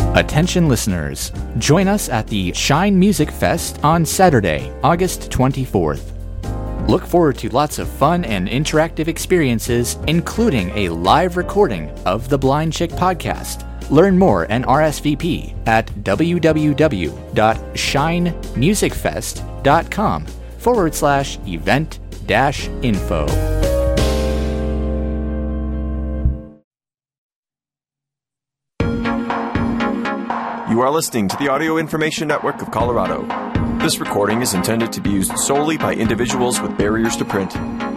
Attention listeners, join us at the Shine Music Fest on Saturday, August 24th. Look forward to lots of fun and interactive experiences, including a live recording of the Blind Chick podcast. Learn more and RSVP at www.shinemusicfest.com/event-info. You are listening to the Audio Information Network of Colorado. This recording is intended to be used solely by individuals with barriers to print.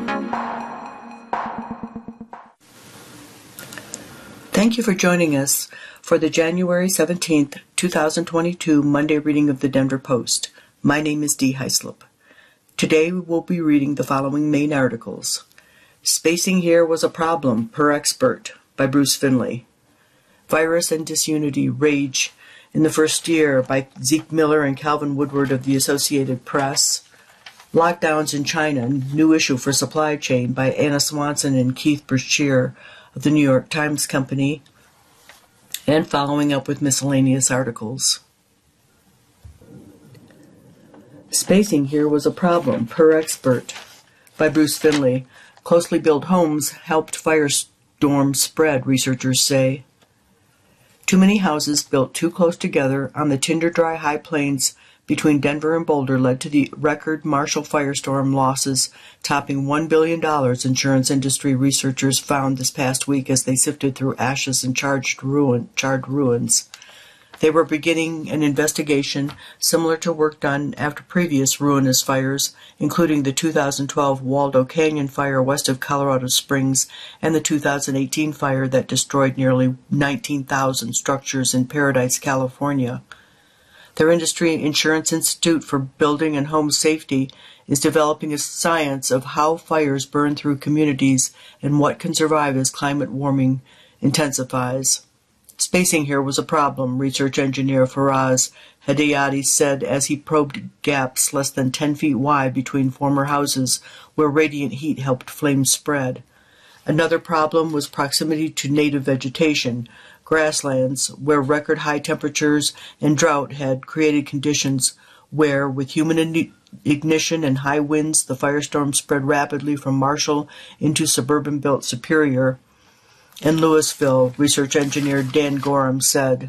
Thank you for joining us for the January 17th, 2022 Monday reading of the Denver Post. My name is Dee Heislop. Today we will be reading the following main articles. Spacing Here Was a Problem, Per Expert, by Bruce Finley. Virus and Disunity Rage in the First Year, by Zeke Miller and Calvin Woodward of the Associated Press. Lockdowns in China, New Issue for Supply Chain, by Anna Swanson and Keith Brashear of the New York Times Company, and following up with miscellaneous articles. Spacing Here Was a Problem, Per Expert, by Bruce Finley. Closely built homes helped firestorm spread, researchers say. Too many houses built too close together on the tinder-dry high plains between Denver and Boulder led to the record Marshall firestorm losses topping $1 billion, insurance industry researchers found this past week as they sifted through ashes and charred ruins. They were beginning an investigation similar to work done after previous ruinous fires, including the 2012 Waldo Canyon fire west of Colorado Springs and the 2018 fire that destroyed nearly 19,000 structures in Paradise, California. Their industry Insurance Institute for Building and Home Safety is developing a science of how fires burn through communities and what can survive as climate warming intensifies. Spacing here was a problem, research engineer Faraz Hedayati said as he probed gaps less than 10 feet wide between former houses where radiant heat helped flames spread. Another problem was proximity to native vegetation, grasslands, where record high temperatures and drought had created conditions where, with human ignition and high winds, the firestorm spread rapidly from Marshall into suburban-built Superior and Louisville, research engineer Dan Gorham said.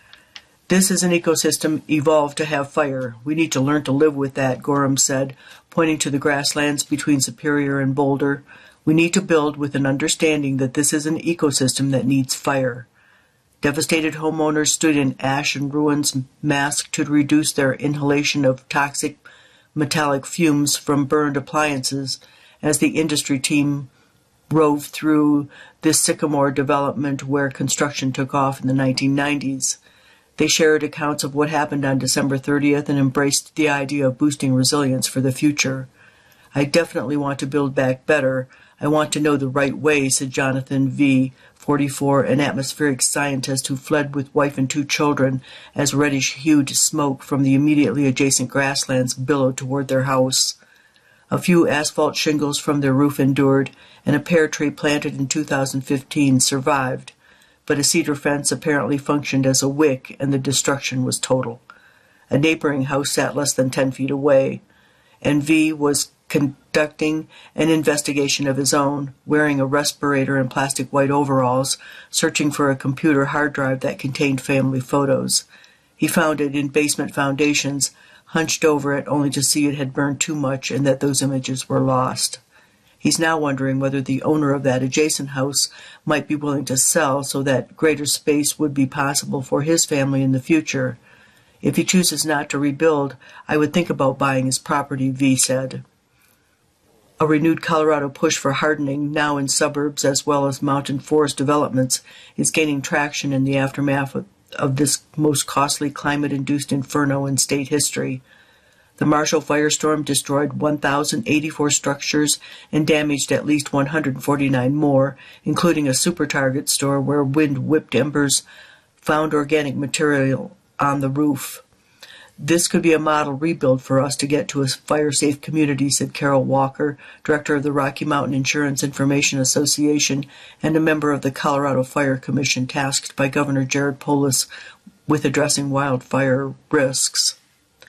This is an ecosystem evolved to have fire. We need to learn to live with that, Gorham said, pointing to the grasslands between Superior and Boulder. We need to build with an understanding that this is an ecosystem that needs fire. Devastated homeowners stood in ash and ruins, masked to reduce their inhalation of toxic metallic fumes from burned appliances as the industry team rove through this sycamore development where construction took off in the 1990s. They shared accounts of what happened on December 30th and embraced the idea of boosting resilience for the future. I definitely want to build back better. I want to know the right way, said Jonathan V., 44, an atmospheric scientist who fled with wife and 2 children as reddish-hued smoke from the immediately adjacent grasslands billowed toward their house. A few asphalt shingles from their roof endured, and a pear tree planted in 2015 survived, but a cedar fence apparently functioned as a wick and the destruction was total. A neighboring house sat less than 10 feet away, and V was conducting an investigation of his own, wearing a respirator and plastic white overalls, searching for a computer hard drive that contained family photos. He found it in basement foundations, hunched over it only to see it had burned too much and that those images were lost. He's now wondering whether the owner of that adjacent house might be willing to sell so that greater space would be possible for his family in the future. If he chooses not to rebuild, I would think about buying his property, V said. A renewed Colorado push for hardening, now in suburbs as well as mountain forest developments, is gaining traction in the aftermath of this most costly climate-induced inferno in state history. The Marshall firestorm destroyed 1,084 structures and damaged at least 149 more, including a super Target store where wind-whipped embers found organic material on the roof. This could be a model rebuild for us to get to a fire-safe community, said Carol Walker, director of the Rocky Mountain Insurance Information Association and a member of the Colorado Fire Commission tasked by Governor Jared Polis with addressing wildfire risks.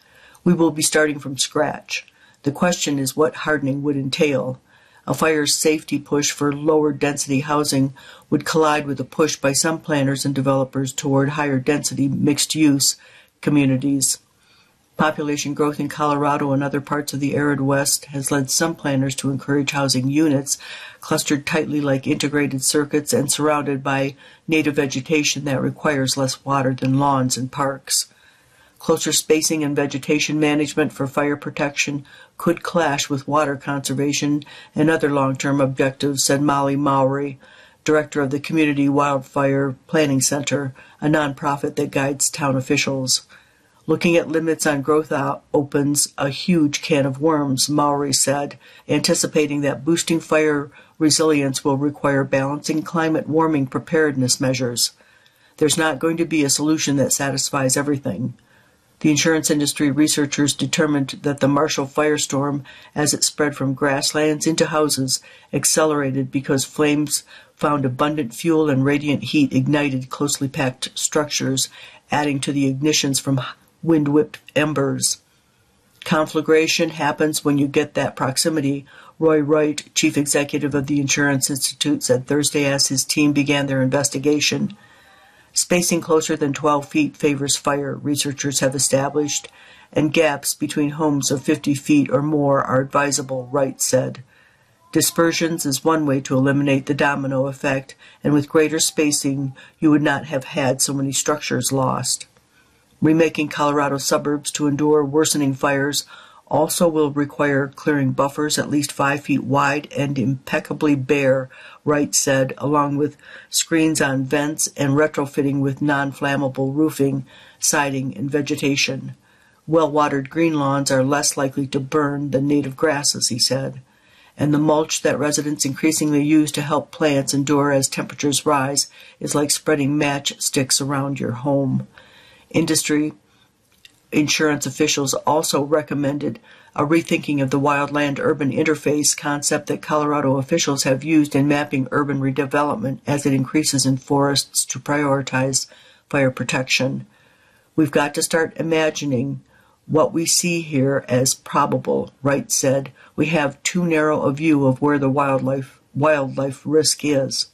We will be starting from scratch. The question is what hardening would entail. A fire safety push for lower density housing would collide with a push by some planners and developers toward higher density mixed use communities. Population growth in Colorado and other parts of the arid West has led some planners to encourage housing units clustered tightly like integrated circuits and surrounded by native vegetation that requires less water than lawns and parks. Closer spacing and vegetation management for fire protection could clash with water conservation and other long-term objectives, said Molly Mowry, director of the Community Wildfire Planning Center, a nonprofit that guides town officials. Looking at limits on growth opens a huge can of worms, Mowry said, anticipating that boosting fire resilience will require balancing climate warming preparedness measures. There's not going to be a solution that satisfies everything. The insurance industry researchers determined that the Marshall firestorm, as it spread from grasslands into houses, accelerated because flames found abundant fuel and radiant heat ignited closely packed structures, adding to the ignitions from wind-whipped embers. Conflagration happens when you get that proximity, Roy Wright, chief executive of the Insurance Institute, said Thursday as his team began their investigation. Spacing closer than 12 feet favors fire, researchers have established, and gaps between homes of 50 feet or more are advisable, Wright said. Dispersions is one way to eliminate the domino effect, and with greater spacing, you would not have had so many structures lost. Remaking Colorado suburbs to endure worsening fires also will require clearing buffers at least 5 feet wide and impeccably bare, Wright said, along with screens on vents and retrofitting with non-flammable roofing, siding, and vegetation. Well-watered green lawns are less likely to burn than native grasses, he said, and the mulch that residents increasingly use to help plants endure as temperatures rise is like spreading matchsticks around your home. Industry insurance officials also recommended a rethinking of the wildland-urban interface concept that Colorado officials have used in mapping urban redevelopment as it increases in forests to prioritize fire protection. We've got to start imagining what we see here as probable, Wright said. We have too narrow a view of where the wildlife risk is.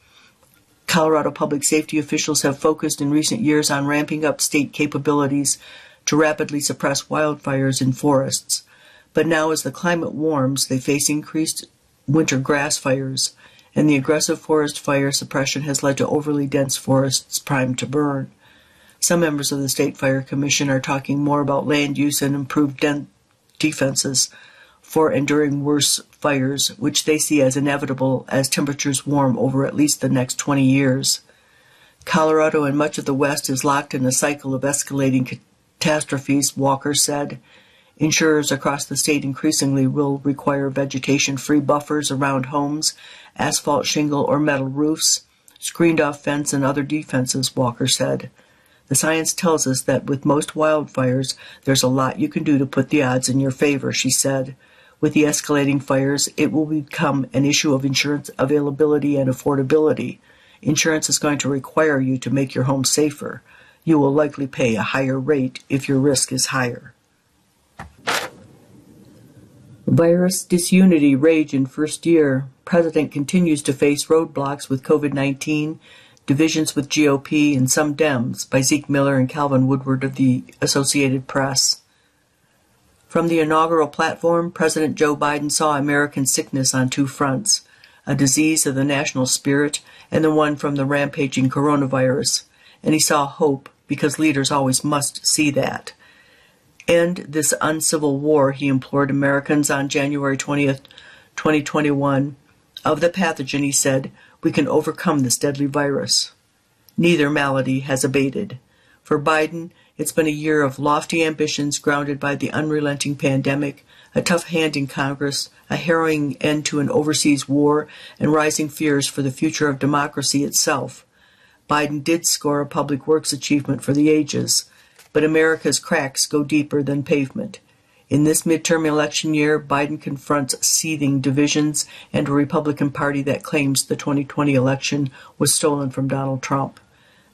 Colorado public safety officials have focused in recent years on ramping up state capabilities to rapidly suppress wildfires in forests. But now as the climate warms, they face increased winter grass fires, and the aggressive forest fire suppression has led to overly dense forests primed to burn. Some members of the State Fire Commission are talking more about land use and improved defenses for enduring worse fires, which they see as inevitable as temperatures warm over at least the next 20 years. Colorado and much of the West is locked in a cycle of escalating catastrophes, Walker said. Insurers across the state increasingly will require vegetation-free buffers around homes, asphalt shingle or metal roofs, screened-off fence, and other defenses, Walker said. The science tells us that with most wildfires, there's a lot you can do to put the odds in your favor, she said. With the escalating fires, it will become an issue of insurance availability and affordability. Insurance is going to require you to make your home safer. You will likely pay a higher rate if your risk is higher. Virus disunity rage in first year. President continues to face roadblocks with COVID-19, divisions with GOP, and some Dems, by Zeke Miller and Calvin Woodward of the Associated Press. From the inaugural platform, President Joe Biden saw American sickness on two fronts, a disease of the national spirit and the one from the rampaging coronavirus. And he saw hope, because leaders always must see that. End this uncivil war, he implored Americans on January 20th, 2021. Of the pathogen, he said, we can overcome this deadly virus. Neither malady has abated. For Biden, it's been a year of lofty ambitions grounded by the unrelenting pandemic, a tough hand in Congress, a harrowing end to an overseas war, and rising fears for the future of democracy itself. Biden did score a public works achievement for the ages, but America's cracks go deeper than pavement. In this midterm election year, Biden confronts seething divisions and a Republican Party that claims the 2020 election was stolen from Donald Trump.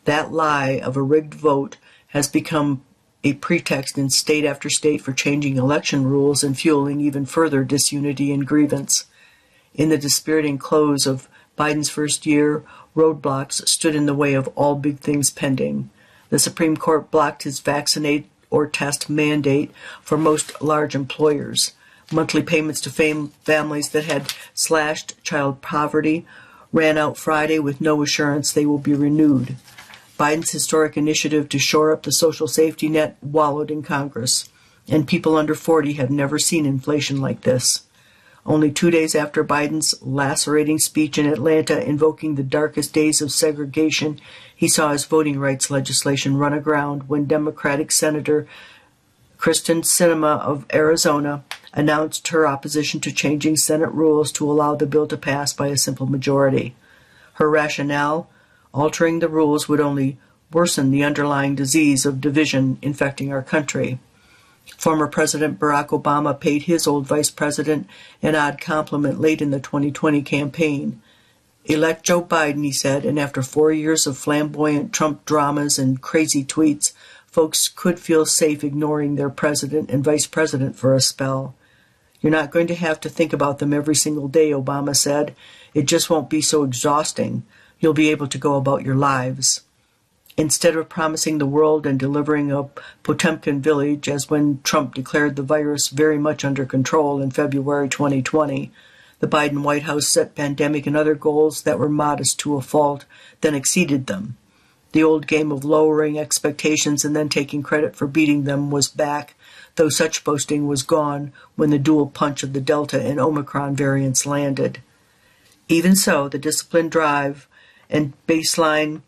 That lie of a rigged vote has become a pretext in state after state for changing election rules and fueling even further disunity and grievance. In the dispiriting close of Biden's first year, roadblocks stood in the way of all big things pending. The Supreme Court blocked his vaccinate or test mandate for most large employers. Monthly payments to families that had slashed child poverty ran out Friday with no assurance they will be renewed. Biden's historic initiative to shore up the social safety net wallowed in Congress, and people under 40 have never seen inflation like this. Only 2 days after Biden's lacerating speech in Atlanta invoking the darkest days of segregation, he saw his voting rights legislation run aground when Democratic Senator Kristen Sinema of Arizona announced her opposition to changing Senate rules to allow the bill to pass by a simple majority. Her rationale: altering the rules would only worsen the underlying disease of division infecting our country. Former President Barack Obama paid his old vice president an odd compliment late in the 2020 campaign. "Elect Joe Biden," he said, and after 4 years of flamboyant Trump dramas and crazy tweets, folks could feel safe ignoring their president and vice president for a spell. "You're not going to have to think about them every single day," Obama said. "It just won't be so exhausting. You'll be able to go about your lives." Instead of promising the world and delivering a Potemkin village, as when Trump declared the virus very much under control in February 2020, the Biden White House set pandemic and other goals that were modest to a fault, then exceeded them. The old game of lowering expectations and then taking credit for beating them was back, though such boasting was gone when the dual punch of the Delta and Omicron variants landed. Even so, the disciplined drive and baseline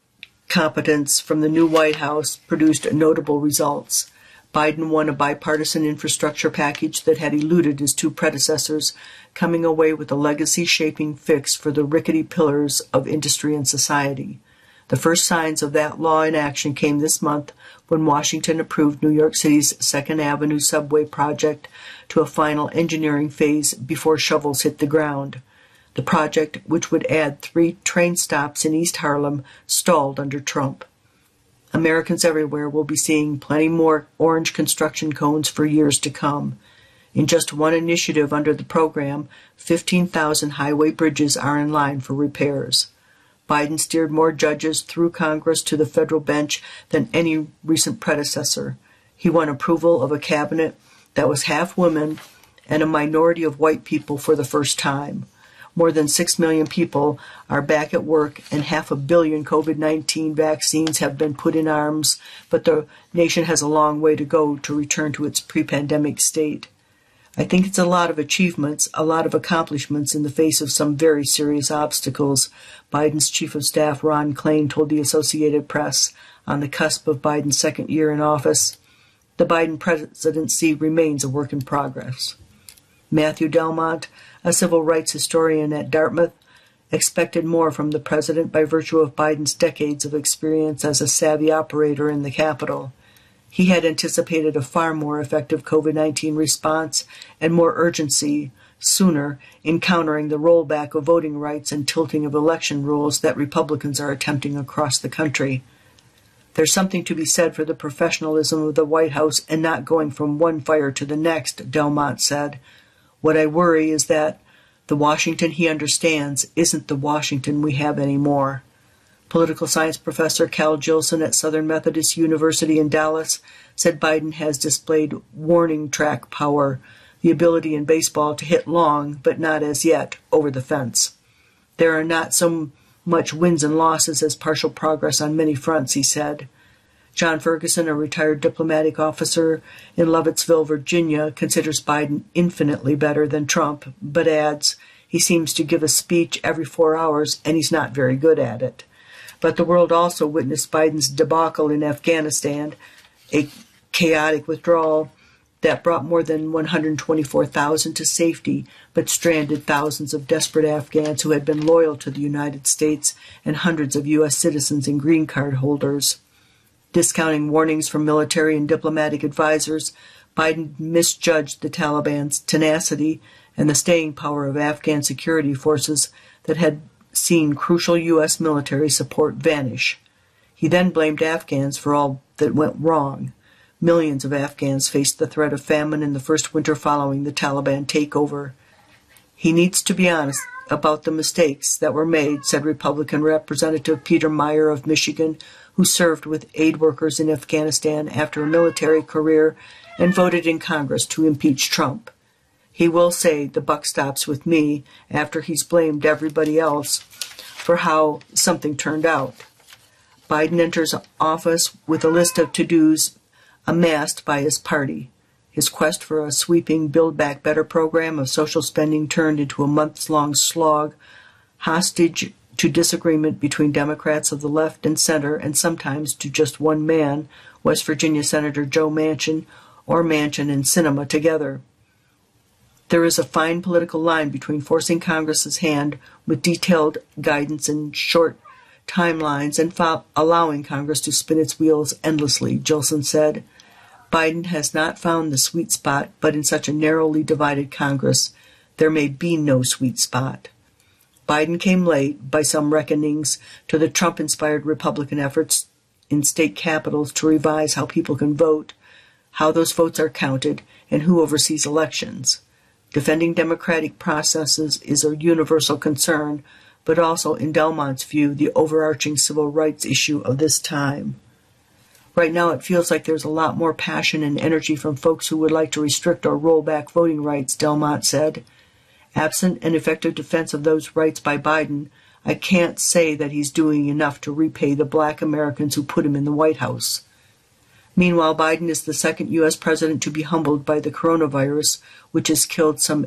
competence from the new White House produced notable results. Biden won a bipartisan infrastructure package that had eluded his two predecessors, coming away with a legacy-shaping fix for the rickety pillars of industry and society. The first signs of that law in action came this month when Washington approved New York City's 2nd Avenue subway project to a final engineering phase before shovels hit the ground. The project, which would add 3 train stops in East Harlem, stalled under Trump. Americans everywhere will be seeing plenty more orange construction cones for years to come. In just one initiative under the program, 15,000 highway bridges are in line for repairs. Biden steered more judges through Congress to the federal bench than any recent predecessor. He won approval of a cabinet that was half women and a minority of white people for the first time. More than 6 million people are back at work, and 500 million COVID-19 vaccines have been put in arms, but the nation has a long way to go to return to its pre-pandemic state. I think it's a lot of achievements, a lot of accomplishments in the face of some very serious obstacles, Biden's chief of staff Ron Klain told the Associated Press on the cusp of Biden's second year in office. The Biden presidency remains a work in progress. Matthew Delmont, a civil rights historian at Dartmouth, expected more from the president by virtue of Biden's decades of experience as a savvy operator in the Capitol. He had anticipated a far more effective COVID-19 response and more urgency sooner in countering the rollback of voting rights and tilting of election rules that Republicans are attempting across the country. There's something to be said for the professionalism of the White House and not going from one fire to the next, Delmont said. What I worry is that the Washington he understands isn't the Washington we have anymore. Political science professor Cal Jilson at Southern Methodist University in Dallas said Biden has displayed warning track power, the ability in baseball to hit long, but not as yet, over the fence. There are not so much wins and losses as partial progress on many fronts, he said. John Ferguson, a retired diplomatic officer in Lovettsville, Virginia, considers Biden infinitely better than Trump, but adds, he seems to give a speech every 4 hours and he's not very good at it. But the world also witnessed Biden's debacle in Afghanistan, a chaotic withdrawal that brought more than 124,000 to safety, but stranded thousands of desperate Afghans who had been loyal to the United States and hundreds of U.S. citizens and green card holders. Discounting warnings from military and diplomatic advisors, Biden misjudged the Taliban's tenacity and the staying power of Afghan security forces that had seen crucial U.S. military support vanish. He then blamed Afghans for all that went wrong. Millions of Afghans faced the threat of famine in the first winter following the Taliban takeover. He needs to be honest about the mistakes that were made, said Republican Representative Peter Meyer of Michigan, who served with aid workers in Afghanistan after a military career and voted in Congress to impeach Trump. He will say the buck stops with me after he's blamed everybody else for how something turned out. Biden enters office with a list of to-dos amassed by his party. His quest for a sweeping Build Back Better program of social spending turned into a months-long slog, hostage to disagreement between Democrats of the left and center, and sometimes to just one man, West Virginia Senator Joe Manchin, or Manchin and Sinema together. There is a fine political line between forcing Congress's hand with detailed guidance and short timelines and allowing Congress to spin its wheels endlessly, Gilson said. Biden has not found the sweet spot, but in such a narrowly divided Congress, there may be no sweet spot. Biden came late, by some reckonings, to the Trump-inspired Republican efforts in state capitals to revise how people can vote, how those votes are counted, and who oversees elections. Defending democratic processes is a universal concern, but also, in Delmont's view, the overarching civil rights issue of this time. Right now, it feels like there's a lot more passion and energy from folks who would like to restrict or roll back voting rights, Delmont said. Absent an effective defense of those rights by Biden, I can't say that he's doing enough to repay the black Americans who put him in the White House. Meanwhile, Biden is the second U.S. president to be humbled by the coronavirus, which has killed some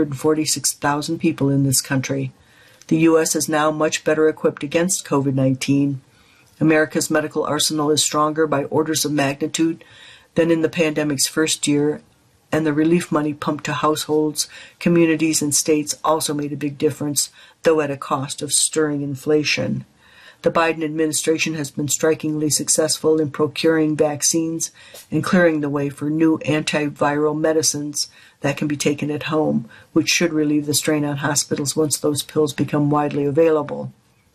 846,000 people in this country. The U.S. is now much better equipped against COVID-19. America's medical arsenal is stronger by orders of magnitude than in the pandemic's first year, and the relief money pumped to households, communities, and states also made a big difference, though at a cost of stirring inflation. The Biden administration has been strikingly successful in procuring vaccines and clearing the way for new antiviral medicines that can be taken at home, which should relieve the strain on hospitals once those pills become widely available.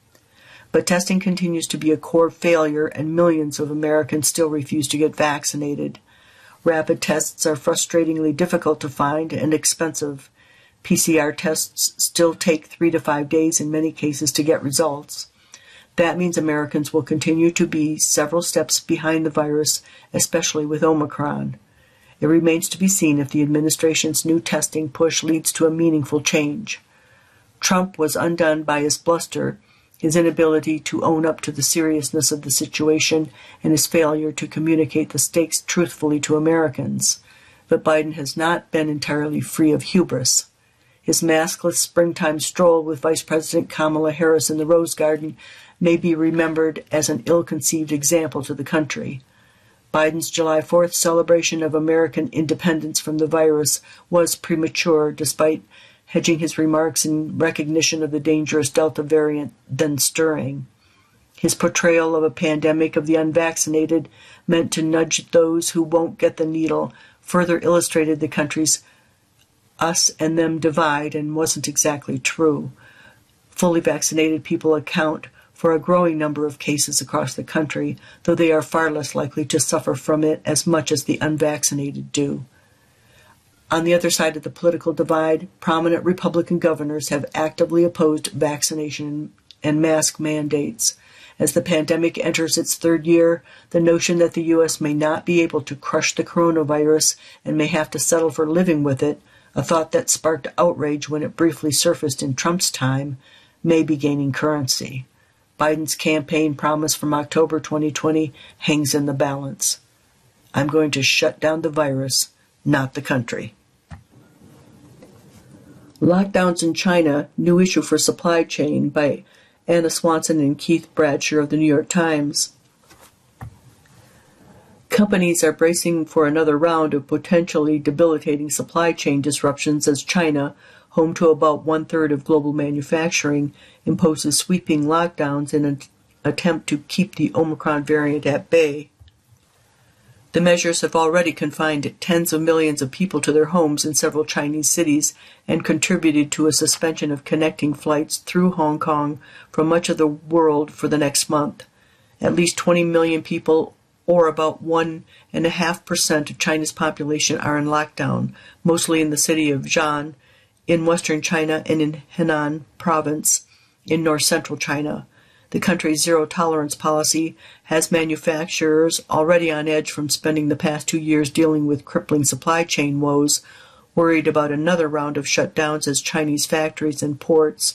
But testing continues to be a core failure, and millions of Americans still refuse to get vaccinated. Rapid tests are frustratingly difficult to find and expensive. PCR tests still take 3 to 5 days in many cases to get results. That means Americans will continue to be several steps behind the virus, especially with Omicron. It remains to be seen if the administration's new testing push leads to a meaningful change. Trump was undone by his bluster, his inability to own up to the seriousness of the situation, and his failure to communicate the stakes truthfully to Americans. But Biden has not been entirely free of hubris. His maskless springtime stroll with Vice President Kamala Harris in the Rose Garden may be remembered as an ill-conceived example to the country. Biden's July 4th celebration of American independence from the virus was premature, despite hedging his remarks in recognition of the dangerous Delta variant then stirring. His portrayal of a pandemic of the unvaccinated, meant to nudge those who won't get the needle, further illustrated the country's us and them divide, and wasn't exactly true. Fully vaccinated people account for a growing number of cases across the country, though they are far less likely to suffer from it as much as the unvaccinated do. On the other side of the political divide, prominent Republican governors have actively opposed vaccination and mask mandates. As the pandemic enters its third year, the notion that the U.S. may not be able to crush the coronavirus and may have to settle for living with it, a thought that sparked outrage when it briefly surfaced in Trump's time, may be gaining currency. Biden's campaign promise from October 2020 hangs in the balance. I'm going to shut down the virus, not the country. Lockdowns in China, New Issue for Supply Chain by Anna Swanson and Keith Bradsher of the New York Times. Companies are bracing for another round of potentially debilitating supply chain disruptions as China, home to about 1/3 of global manufacturing, imposes sweeping lockdowns in an attempt to keep the Omicron variant at bay. The measures have already confined tens of millions of people to their homes in several Chinese cities and contributed to a suspension of connecting flights through Hong Kong from much of the world for the next month. At least 20 million people, or about 1.5% of China's population, are in lockdown, mostly in the city of Xi'an, in western China, and in Henan province, in north-central China. The country's zero-tolerance policy has manufacturers already on edge from spending the past 2 years dealing with crippling supply chain woes, worried about another round of shutdowns as Chinese factories and ports.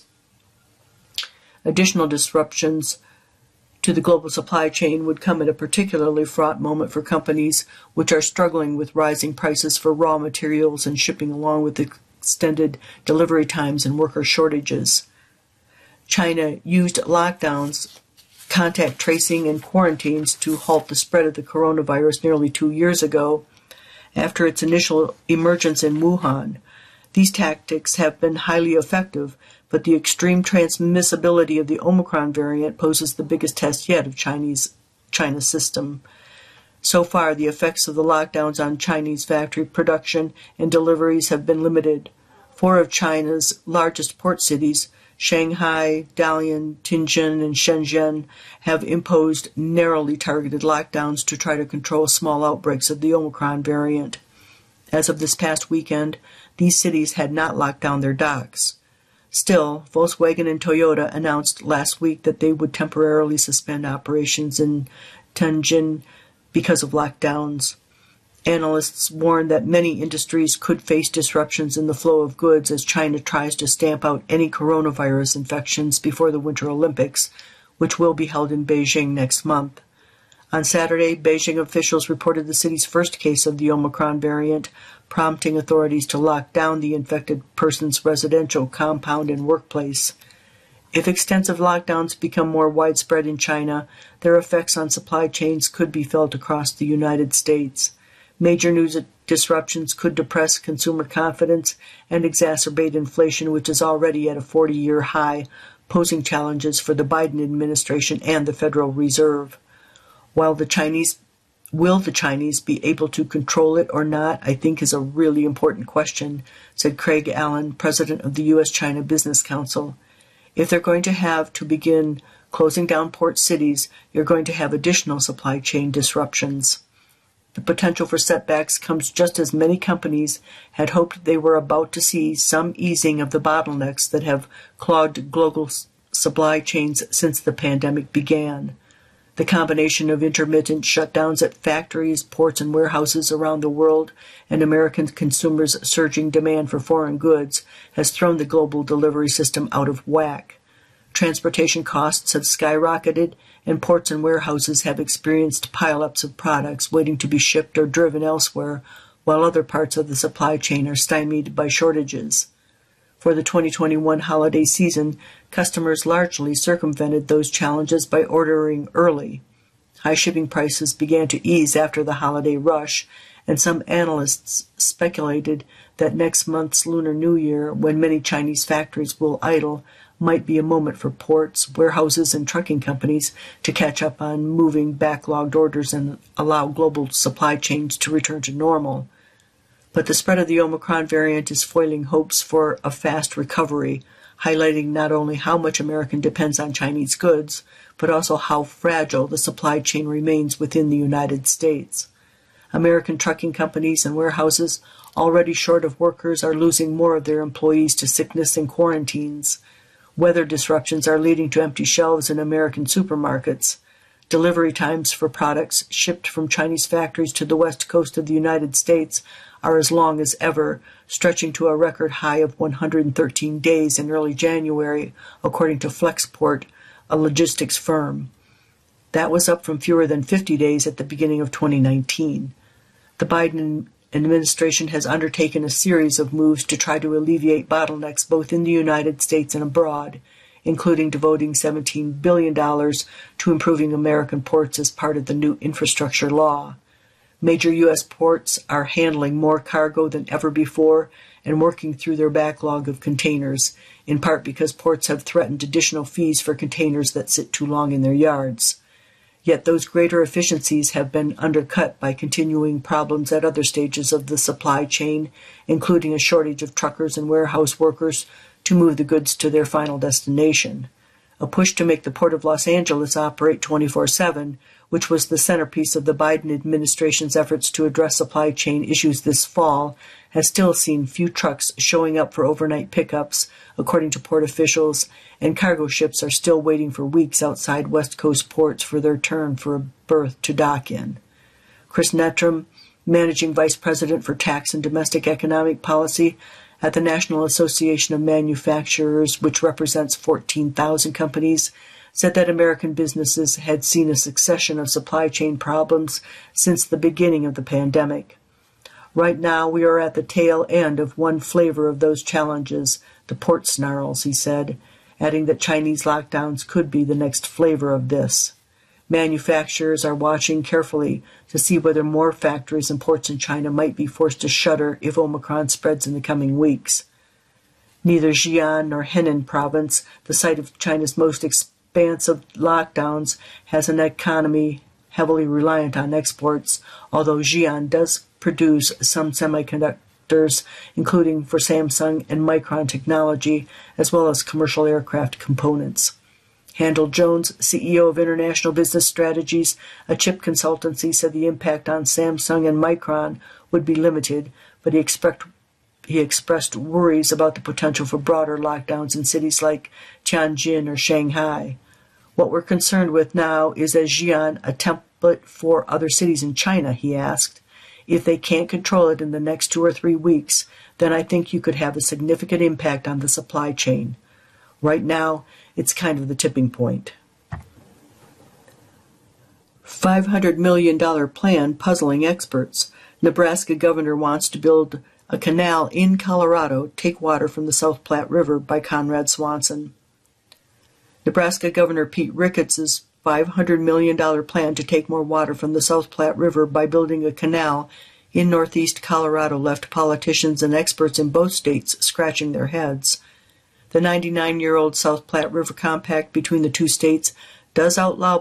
Additional disruptions to the global supply chain would come at a particularly fraught moment for companies which are struggling with rising prices for raw materials and shipping, along with extended delivery times and worker shortages. China used lockdowns, contact tracing, and quarantines to halt the spread of the coronavirus nearly 2 years ago, after its initial emergence in Wuhan. These tactics have been highly effective, but the extreme transmissibility of the Omicron variant poses the biggest test yet of China's system. So far, the effects of the lockdowns on Chinese factory production and deliveries have been limited. 4 of China's largest port cities, Shanghai, Dalian, Tianjin, and Shenzhen, have imposed narrowly targeted lockdowns to try to control small outbreaks of the Omicron variant. As of this past weekend, these cities had not locked down their docks. Still, Volkswagen and Toyota announced last week that they would temporarily suspend operations in Tianjin because of lockdowns. Analysts warn that many industries could face disruptions in the flow of goods as China tries to stamp out any coronavirus infections before the Winter Olympics, which will be held in Beijing next month. On Saturday, Beijing officials reported the city's first case of the Omicron variant, prompting authorities to lock down the infected person's residential compound and workplace. If extensive lockdowns become more widespread in China, their effects on supply chains could be felt across the United States. Major news disruptions could depress consumer confidence and exacerbate inflation, which is already at a 40-year high, posing challenges for the Biden administration and the Federal Reserve. Will the Chinese be able to control it or not, I think is a really important question, said Craig Allen, president of the U.S.-China Business Council. If they're going to have to begin closing down port cities, you're going to have additional supply chain disruptions. The potential for setbacks comes just as many companies had hoped they were about to see some easing of the bottlenecks that have clogged global supply chains since the pandemic began. The combination of intermittent shutdowns at factories, ports, and warehouses around the world and American consumers' surging demand for foreign goods has thrown the global delivery system out of whack. Transportation costs have skyrocketed, and ports and warehouses have experienced pileups of products waiting to be shipped or driven elsewhere, while other parts of the supply chain are stymied by shortages. For the 2021 holiday season, customers largely circumvented those challenges by ordering early. High shipping prices began to ease after the holiday rush, and some analysts speculated that next month's Lunar New Year, when many Chinese factories will idle, might be a moment for ports, warehouses, and trucking companies to catch up on moving backlogged orders and allow global supply chains to return to normal. But the spread of the Omicron variant is foiling hopes for a fast recovery, highlighting not only how much American depends on Chinese goods, but also how fragile the supply chain remains within the United States. American trucking companies and warehouses, already short of workers, are losing more of their employees to sickness and quarantines. Weather disruptions are leading to empty shelves in American supermarkets. Delivery times for products shipped from Chinese factories to the west coast of the United States are as long as ever, stretching to a record high of 113 days in early January, according to Flexport, a logistics firm. That was up from fewer than 50 days at the beginning of 2019. The Biden administration has undertaken a series of moves to try to alleviate bottlenecks both in the United States and abroad, including devoting $17 billion to improving American ports as part of the new infrastructure law. Major U.S. ports are handling more cargo than ever before and working through their backlog of containers, in part because ports have threatened additional fees for containers that sit too long in their yards. Yet those greater efficiencies have been undercut by continuing problems at other stages of the supply chain, including a shortage of truckers and warehouse workers to move the goods to their final destination. a push to make the Port of Los Angeles operate 24/7, which was the centerpiece of the Biden administration's efforts to address supply chain issues this fall, has still seen few trucks showing up for overnight pickups, according to port officials, and cargo ships are still waiting for weeks outside West Coast ports for their turn for a berth to dock in. Chris Nettram, Managing Vice President for Tax and Domestic Economic Policy at the National Association of Manufacturers, which represents 14,000 companies, said that American businesses had seen a succession of supply chain problems since the beginning of the pandemic. Right now, we are at the tail end of one flavor of those challenges, the port snarls, he said, adding that Chinese lockdowns could be the next flavor of this. Manufacturers are watching carefully to see whether more factories and ports in China might be forced to shutter if Omicron spreads in the coming weeks. Neither Xi'an nor Henan province, the site of China's most expansive lockdowns, has an economy heavily reliant on exports, although Xi'an does produce some semiconductors, including for Samsung and Micron Technology, as well as commercial aircraft components. Handel Jones, CEO of International Business Strategies, a chip consultancy, said the impact on Samsung and Micron would be limited, but he expressed worries about the potential for broader lockdowns in cities like Tianjin or Shanghai. What we're concerned with now is Xi'an a template for other cities in China, he asked. If they can't control it in the next 2 or 3 weeks, then I think you could have a significant impact on the supply chain. Right now, it's kind of the tipping point. $500 million plan puzzling experts. Nebraska governor wants to build a canal in Colorado, take water from the South Platte River, by Conrad Swanson. Nebraska Governor Pete Ricketts' $500 million plan to take more water from the South Platte River by building a canal in northeast Colorado left politicians and experts in both states scratching their heads. The 99-year-old South Platte River Compact between the two states does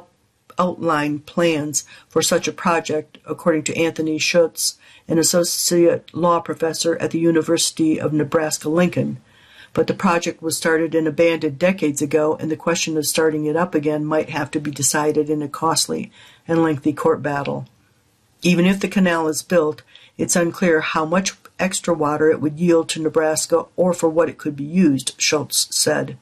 outline plans for such a project, according to Anthony Schutz, an associate law professor at the University of Nebraska-Lincoln. But the project was started and abandoned decades ago, and the question of starting it up again might have to be decided in a costly and lengthy court battle. Even if the canal is built, it's unclear how much extra water it would yield to Nebraska or for what it could be used, Schultz said.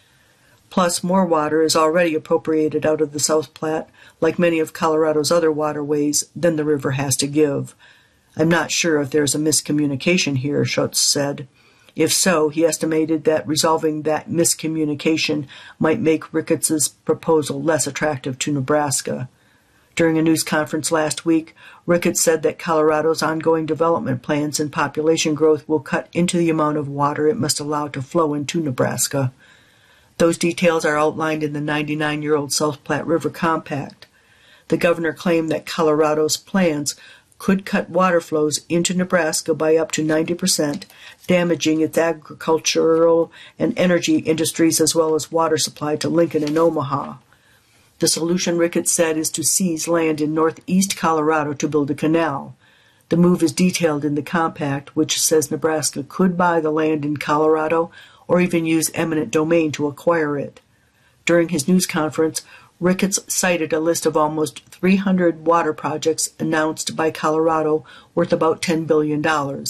Plus, more water is already appropriated out of the South Platte, like many of Colorado's other waterways, than the river has to give. I'm not sure if there's a miscommunication here, Schultz said. If so, he estimated that resolving that miscommunication might make Ricketts' proposal less attractive to Nebraska. During a news conference last week, Ricketts said that Colorado's ongoing development plans and population growth will cut into the amount of water it must allow to flow into Nebraska. Those details are outlined in the 99-year-old South Platte River Compact. The governor claimed that Colorado's plans could cut water flows into Nebraska by up to 90%, damaging its agricultural and energy industries as well as water supply to Lincoln and Omaha. The solution, Ricketts said, is to seize land in northeast Colorado to build a canal. The move is detailed in the compact, which says Nebraska could buy the land in Colorado or even use eminent domain to acquire it. During his news conference, Ricketts cited a list of almost 300 water projects announced by Colorado worth about $10 billion.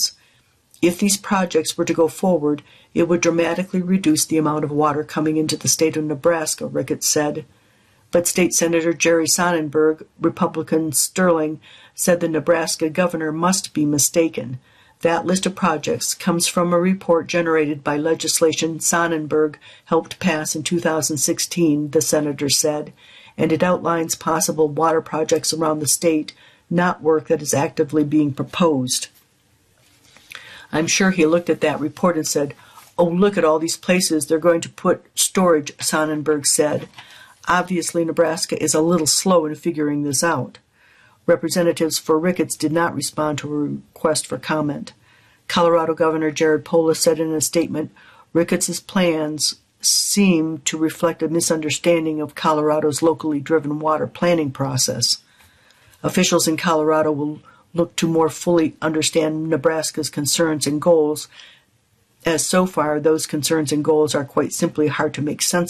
If these projects were to go forward, it would dramatically reduce the amount of water coming into the state of Nebraska, Ricketts said. But State Senator Jerry Sonnenberg, Republican Sterling, said the Nebraska governor must be mistaken. That list of projects comes from a report generated by legislation Sonnenberg helped pass in 2016, the senator said, and it outlines possible water projects around the state, not work that is actively being proposed. I'm sure he looked at that report and said, "Oh, look at all these places they're going to put storage," Sonnenberg said. Obviously, Nebraska is a little slow in figuring this out. Representatives for Ricketts did not respond to a request for comment. Colorado Governor Jared Polis said in a statement, Ricketts' plans seem to reflect a misunderstanding of Colorado's locally driven water planning process. Officials in Colorado will look to more fully understand Nebraska's concerns and goals, as so far those concerns and goals are quite simply hard to make sense of.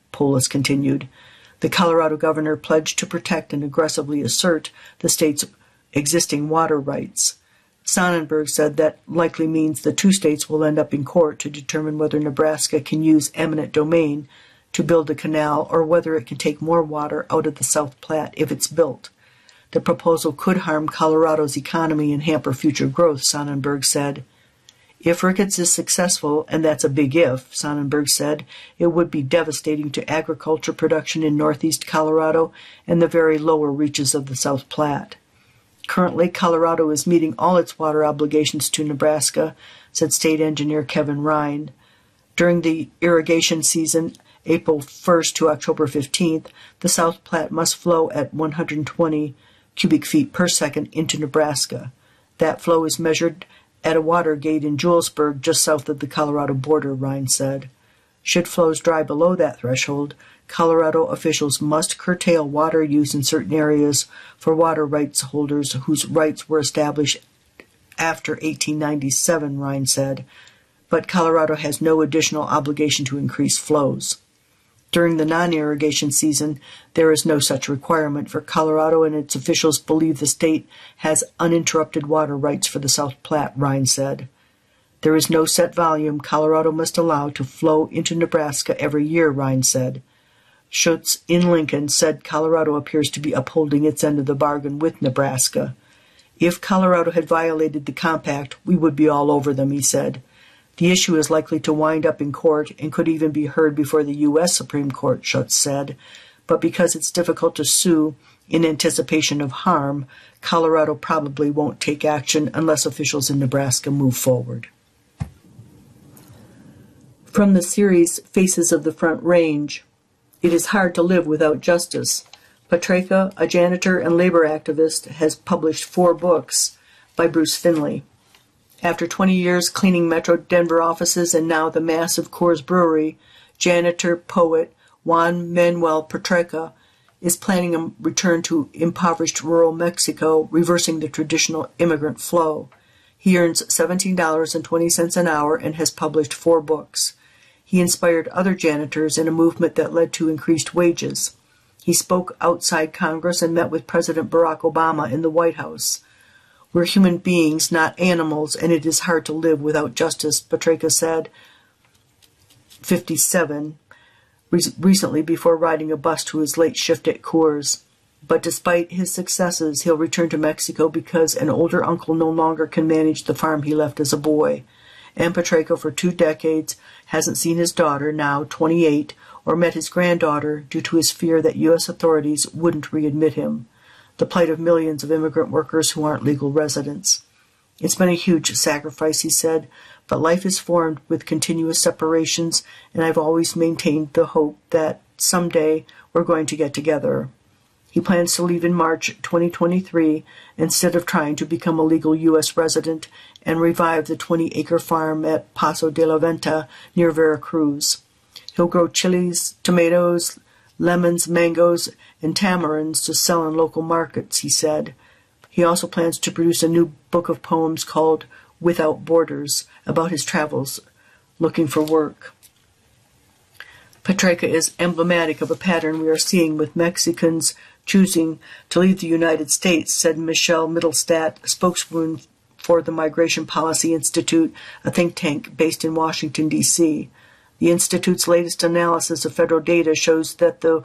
Polis continued. The Colorado governor pledged to protect and aggressively assert the state's existing water rights. Sonnenberg said that likely means the two states will end up in court to determine whether Nebraska can use eminent domain to build a canal or whether it can take more water out of the South Platte if it's built. The proposal could harm Colorado's economy and hamper future growth, Sonnenberg said. If Ricketts is successful, and that's a big if, Sonnenberg said, it would be devastating to agriculture production in northeast Colorado and the very lower reaches of the South Platte. Currently, Colorado is meeting all its water obligations to Nebraska, said State Engineer Kevin Ryan. During the irrigation season, April 1st to October 15th, the South Platte must flow at 120 cubic feet per second into Nebraska. That flow is measured at a water gate in Julesburg, just south of the Colorado border, Ryan said. Should flows dry below that threshold, Colorado officials must curtail water use in certain areas for water rights holders whose rights were established after 1897, Ryan said. But Colorado has no additional obligation to increase flows. During the non-irrigation season, there is no such requirement, for Colorado and its officials believe the state has uninterrupted water rights for the South Platte, Ryan said. There is no set volume Colorado must allow to flow into Nebraska every year, Ryan said. Schutz in Lincoln said Colorado appears to be upholding its end of the bargain with Nebraska. If Colorado had violated the compact, we would be all over them, he said. The issue is likely to wind up in court and could even be heard before the U.S. Supreme Court, Schutz said. But because it's difficult to sue in anticipation of harm, Colorado probably won't take action unless officials in Nebraska move forward. From the series Faces of the Front Range, It is Hard to Live Without Justice. Petreka, a janitor and labor activist, has published 4 books by Bruce Finley. After 20 years cleaning Metro Denver offices and now the massive Coors Brewery, janitor, poet Juan Manuel Petreka is planning a return to impoverished rural Mexico, reversing the traditional immigrant flow. He earns $17.20 an hour and has published 4 books. He inspired other janitors in a movement that led to increased wages. He spoke outside Congress and met with President Barack Obama in the White House. We're human beings, not animals, and it is hard to live without justice, Petreka said, 57, recently before riding a bus to his late shift at Coors. But despite his successes, he'll return to Mexico because an older uncle no longer can manage the farm he left as a boy. And Petreka, for 2 decades, hasn't seen his daughter, now 28, or met his granddaughter due to his fear that U.S. authorities wouldn't readmit him. The plight of millions of immigrant workers who aren't legal residents. It's been a huge sacrifice, he said, but life is formed with continuous separations, and I've always maintained the hope that someday we're going to get together. He plans to leave in March 2023 instead of trying to become a legal U.S. resident and revive the 20-acre farm at Paso de la Venta near Veracruz. He'll grow chilies, tomatoes, lemons, mangoes, and tamarinds to sell in local markets, he said. He also plans to produce a new book of poems called Without Borders, about his travels looking for work. Petreka is emblematic of a pattern we are seeing with Mexicans choosing to leave the United States, said Michelle Mittelstadt, spokeswoman for the Migration Policy Institute, a think tank based in Washington, D.C. The Institute's latest analysis of federal data shows that the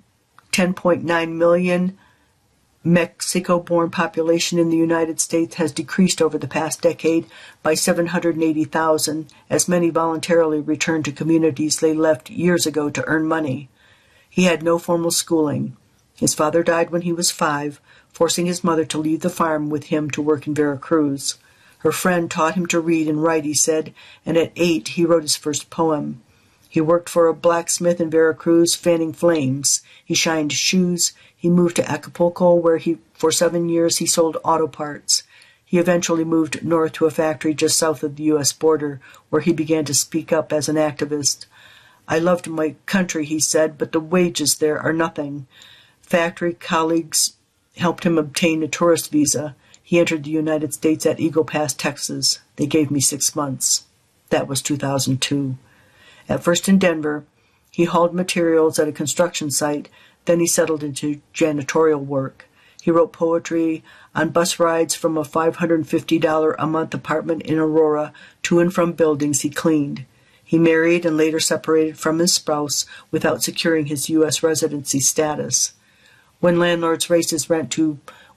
10.9 million Mexico-born population in the United States has decreased over the past decade by 780,000, as many voluntarily returned to communities they left years ago to earn money. He had no formal schooling. His father died when he was 5, forcing his mother to leave the farm with him to work in Veracruz. Her friend taught him to read and write, he said, and at 8 he wrote his first poem. He worked for a blacksmith in Veracruz, fanning flames. He shined shoes. He moved to Acapulco, where for 7 years he sold auto parts. He eventually moved north to a factory just south of the U.S. border, where he began to speak up as an activist. I loved my country, he said, but the wages there are nothing. Factory colleagues helped him obtain a tourist visa. He entered the United States at Eagle Pass, Texas. They gave me 6 months. That was 2002. At first in Denver, He hauled materials at a construction site, then he settled into janitorial work. He wrote poetry on bus rides from a $550 a month apartment in Aurora to and from buildings he cleaned. He married and later separated from his spouse without securing his U.S. residency status. When landlords raised his rent to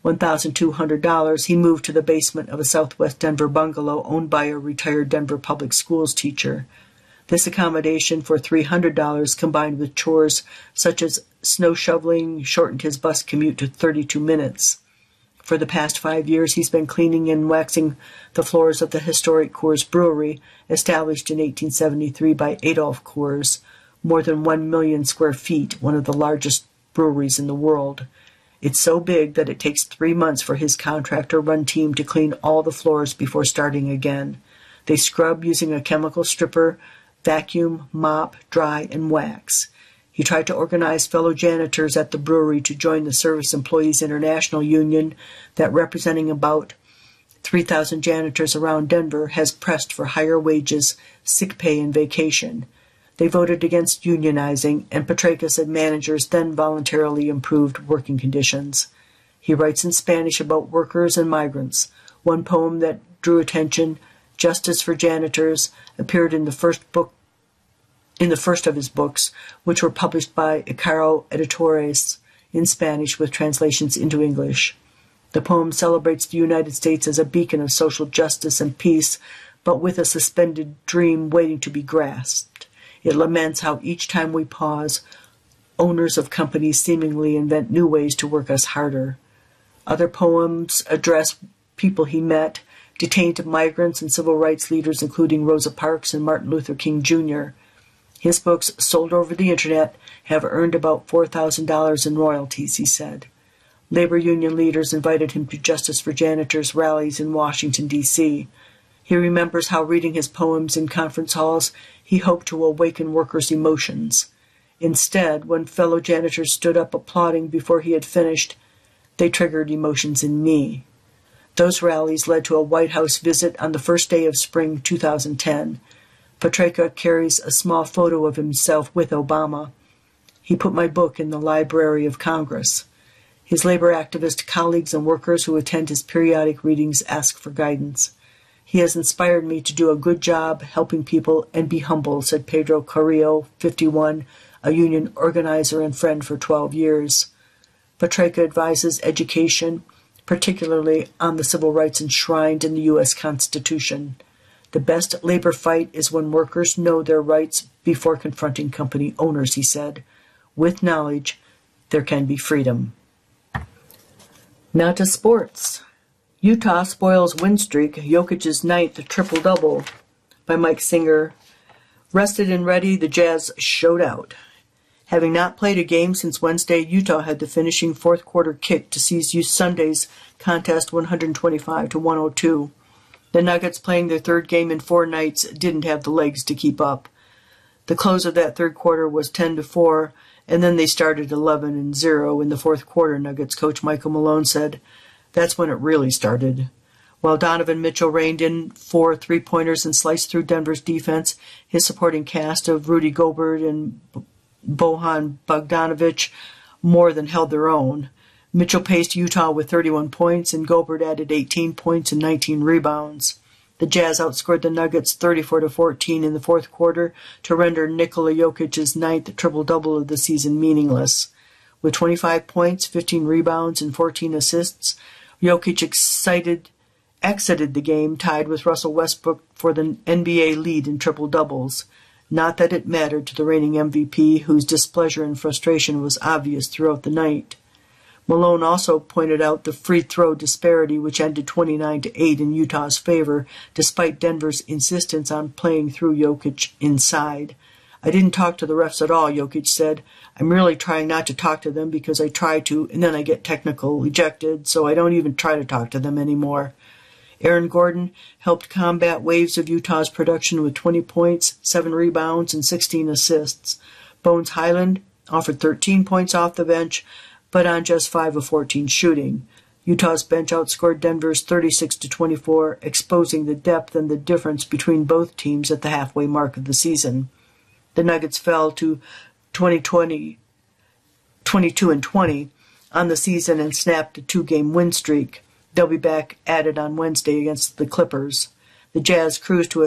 $1,200, he moved to the basement of a Southwest Denver bungalow owned by a retired Denver public schools teacher. This accommodation for $300 combined with chores such as snow shoveling shortened his bus commute to 32 minutes. For the past 5 years, he's been cleaning and waxing the floors of the historic Coors Brewery, established in 1873 by Adolf Coors, more than 1 million square feet, one of the largest breweries in the world. It's so big that it takes 3 months for his contractor-run team to clean all the floors before starting again. They scrub using a chemical stripper, vacuum, mop, dry, and wax. He tried to organize fellow janitors at the brewery to join the Service Employees International Union that, representing about 3,000 janitors around Denver, has pressed for higher wages, sick pay, and vacation. They voted against unionizing, and Petrarca said managers then voluntarily improved working conditions. He writes in Spanish about workers and migrants. One poem that drew attention, Justice for Janitors, appeared in the first of his books, which were published by Icaro Editores in Spanish with translations into English. The poem celebrates the United States as a beacon of social justice and peace, but with a suspended dream waiting to be grasped. It laments how each time we pause, owners of companies seemingly invent new ways to work us harder. Other poems address people he met, detained migrants and civil rights leaders including Rosa Parks and Martin Luther King Jr. His books, sold over the internet, have earned about $4,000 in royalties, he said. Labor union leaders invited him to Justice for Janitors rallies in Washington, D.C. He remembers how reading his poems in conference halls, he hoped to awaken workers' emotions. Instead, when fellow janitors stood up applauding before he had finished, they triggered emotions in me. Those rallies led to a White House visit on the first day of spring 2010. Petrarca carries a small photo of himself with Obama. He put my book in the Library of Congress. His labor activist colleagues and workers who attend his periodic readings ask for guidance. He has inspired me to do a good job helping people and be humble, said Pedro Carrillo, 51, a union organizer and friend for 12 years. Petrarca advises education, particularly on the civil rights enshrined in the U.S. Constitution. The best labor fight is when workers know their rights before confronting company owners, he said. With knowledge, there can be freedom. Now to sports. Utah spoils win streak, Jokic's ninth triple-double, by Mike Singer. Rested and ready, the Jazz showed out. Having not played a game since Wednesday, Utah had the finishing fourth-quarter kick to seize Sunday's contest 125-102. The Nuggets, playing their third game in 4 nights, didn't have the legs to keep up. The close of that third quarter was 10-4, and then they started 11-0 in the fourth quarter, Nuggets coach Michael Malone said. That's when it really started. While Donovan Mitchell reined in 4 three-pointers and sliced through Denver's defense, his supporting cast of Rudy Gobert and Bojan Bogdanovic more than held their own. Mitchell paced Utah with 31 points, and Gobert added 18 points and 19 rebounds. The Jazz outscored the Nuggets 34-14 in the fourth quarter to render Nikola Jokic's ninth triple-double of the season meaningless. With 25 points, 15 rebounds, and 14 assists, Jokic exited the game tied with Russell Westbrook for the NBA lead in triple-doubles. Not that it mattered to the reigning MVP, whose displeasure and frustration was obvious throughout the night. Malone also pointed out the free throw disparity, which ended 29-8 in Utah's favor, despite Denver's insistence on playing through Jokic inside. I didn't talk to the refs at all, Jokic said. I'm really trying not to talk to them because I try to, and then I get technical ejected, so I don't even try to talk to them anymore. Aaron Gordon helped combat waves of Utah's production with 20 points, 7 rebounds, and 16 assists. Bones Highland offered 13 points off the bench, but on just 5 of 14 shooting. Utah's bench outscored Denver's 36-24, exposing the depth and the difference between both teams at the halfway mark of the season. The Nuggets fell to 22-20 on the season and snapped a 2-game win streak. They'll be back at it on Wednesday against the Clippers. The Jazz cruised to a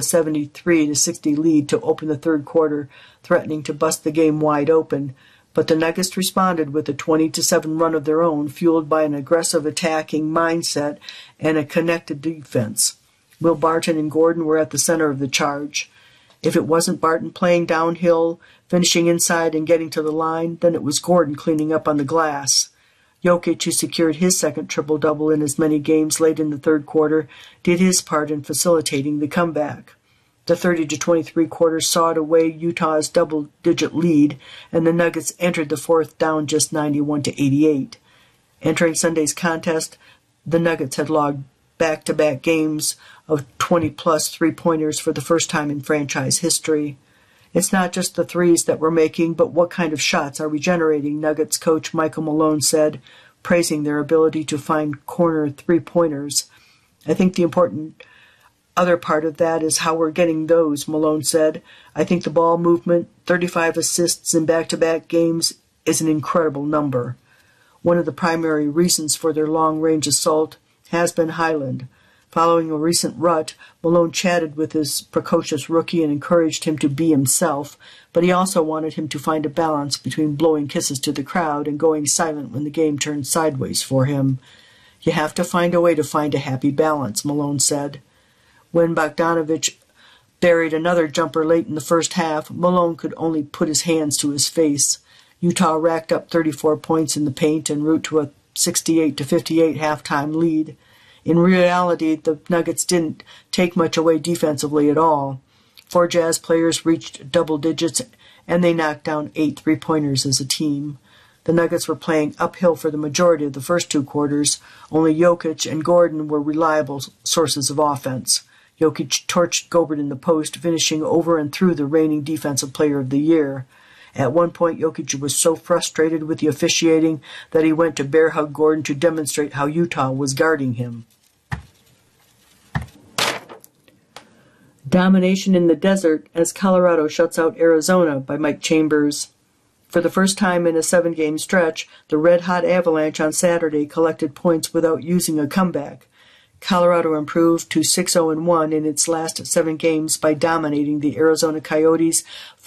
73-60 lead to open the third quarter, threatening to bust the game wide open. But the Nuggets responded with a 20-7 run of their own, fueled by an aggressive attacking mindset and a connected defense. Will Barton and Gordon were at the center of the charge. If it wasn't Barton playing downhill, finishing inside and getting to the line, then it was Gordon cleaning up on the glass. Jokic, who secured his second triple-double in as many games late in the third quarter, did his part in facilitating the comeback. The 30-23 quarters sawed away Utah's double-digit lead, and the Nuggets entered the fourth down just 91-88. Entering Sunday's contest, the Nuggets had logged back-to-back games of 20-plus three-pointers for the first time in franchise history. It's not just the threes that we're making, but what kind of shots are we generating, Nuggets coach Michael Malone said, praising their ability to find corner three-pointers. I think the important other part of that is how we're getting those, Malone said. I think the ball movement, 35 assists in back-to-back games, is an incredible number. One of the primary reasons for their long-range assault has been Highland. Following a recent rut, Malone chatted with his precocious rookie and encouraged him to be himself, but he also wanted him to find a balance between blowing kisses to the crowd and going silent when the game turned sideways for him. You have to find a way to find a happy balance, Malone said. When Bogdanovich buried another jumper late in the first half, Malone could only put his hands to his face. Utah racked up 34 points in the paint en route to a 68-58 halftime lead. In reality, the Nuggets didn't take much away defensively at all. 4 Jazz players reached double digits, and they knocked down 8 three-pointers as a team. The Nuggets were playing uphill for the majority of the first 2 quarters. Only Jokic and Gordon were reliable sources of offense. Jokic torched Gobert in the post, finishing over and through the reigning Defensive Player of the Year. At one point, Jokic was so frustrated with the officiating that he went to bear hug Gordon to demonstrate how Utah was guarding him. Domination in the Desert as Colorado shuts out Arizona by Mike Chambers. For the first time in a 7-game stretch, the red-hot Avalanche on Saturday collected points without using a comeback. Colorado improved to 6-0-1 in its last 7 games by dominating the Arizona Coyotes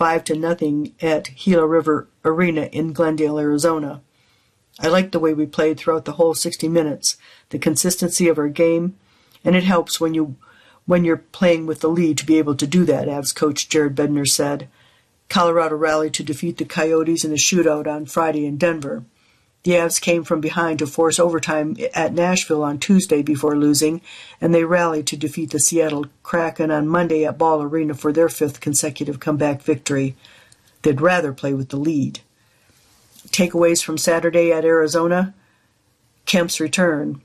5-0 at Gila River Arena in Glendale, Arizona. I liked the way we played throughout the whole 60 minutes, the consistency of our game, and it helps when you're playing with the lead to be able to do that, Avs coach Jared Bednar said. Colorado rallied to defeat the Coyotes in a shootout on Friday in Denver. The Avs came from behind to force overtime at Nashville on Tuesday before losing, and they rallied to defeat the Seattle Kraken on Monday at Ball Arena for their 5th consecutive comeback victory. They'd rather play with the lead. Takeaways from Saturday at Arizona: Kemp's return.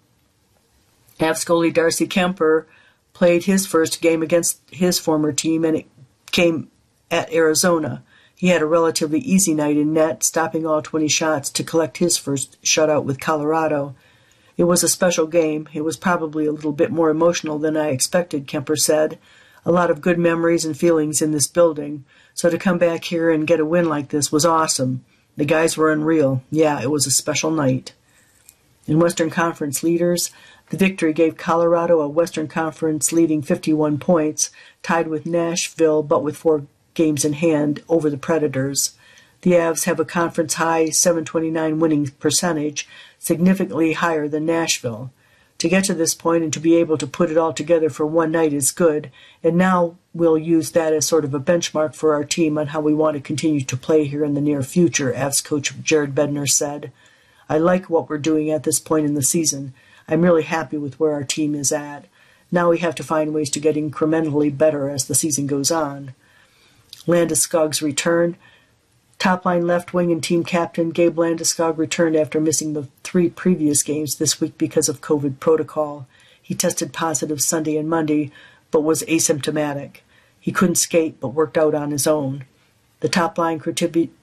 Avs goalie Darcy Kuemper played his first game against his former team, and it came at Arizona. He had a relatively easy night in net, stopping all 20 shots to collect his first shutout with Colorado. It was a special game. It was probably a little bit more emotional than I expected, Kuemper said. A lot of good memories and feelings in this building, so to come back here and get a win like this was awesome. The guys were unreal. Yeah, it was a special night. In Western Conference leaders, the victory gave Colorado a Western Conference leading 51 points, tied with Nashville but with 4 games in hand over the Predators. The Avs have a conference-high .729 winning percentage, significantly higher than Nashville. To get to this point and to be able to put it all together for one night is good, and now we'll use that as sort of a benchmark for our team on how we want to continue to play here in the near future, Avs coach Jared Bednar said. I like what we're doing at this point in the season. I'm really happy with where our team is at. Now we have to find ways to get incrementally better as the season goes on. Landeskog's return. Top-line left wing and team captain Gabe Landeskog returned after missing the 3 previous games this week because of COVID protocol. He tested positive Sunday and Monday, but was asymptomatic. He couldn't skate, but worked out on his own. The top-line contributed